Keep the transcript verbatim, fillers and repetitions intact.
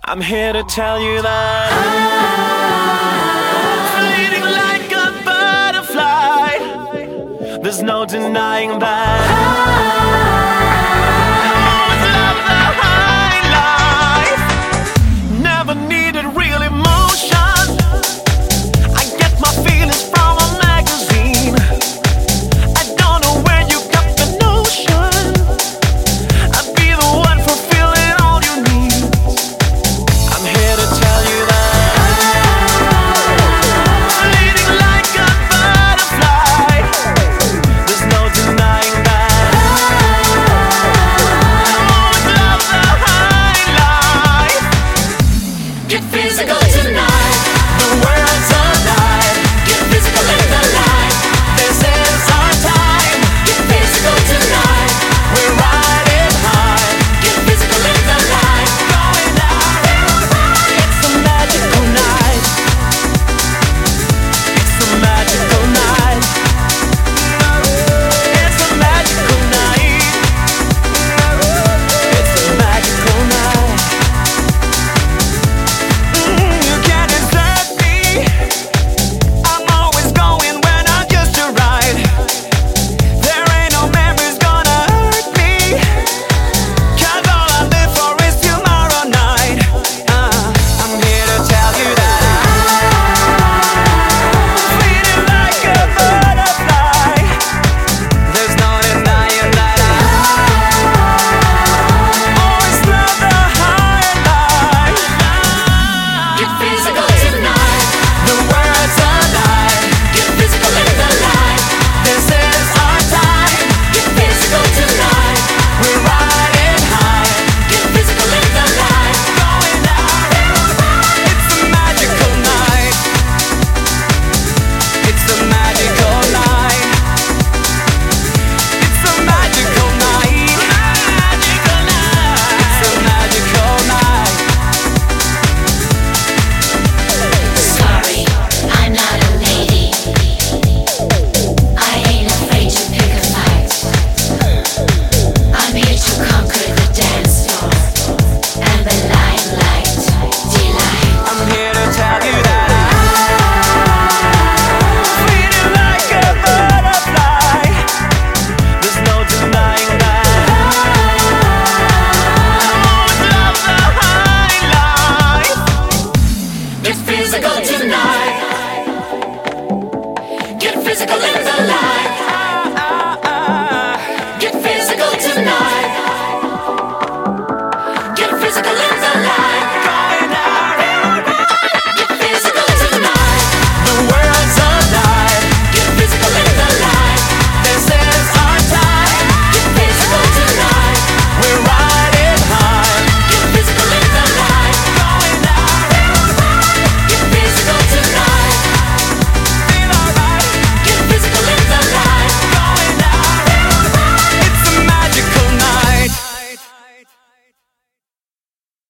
I'm here to tell you that fading like a butterfly. There's no denying that. Always love the high life. Never needed real emotion. I get my feelings from a magazine. I don't know where you got the notion. I'd be the one fulfilling all your needs. I'm here to tell you that fading like a butterfly. There's no denying that. I always love the high life. Get physical.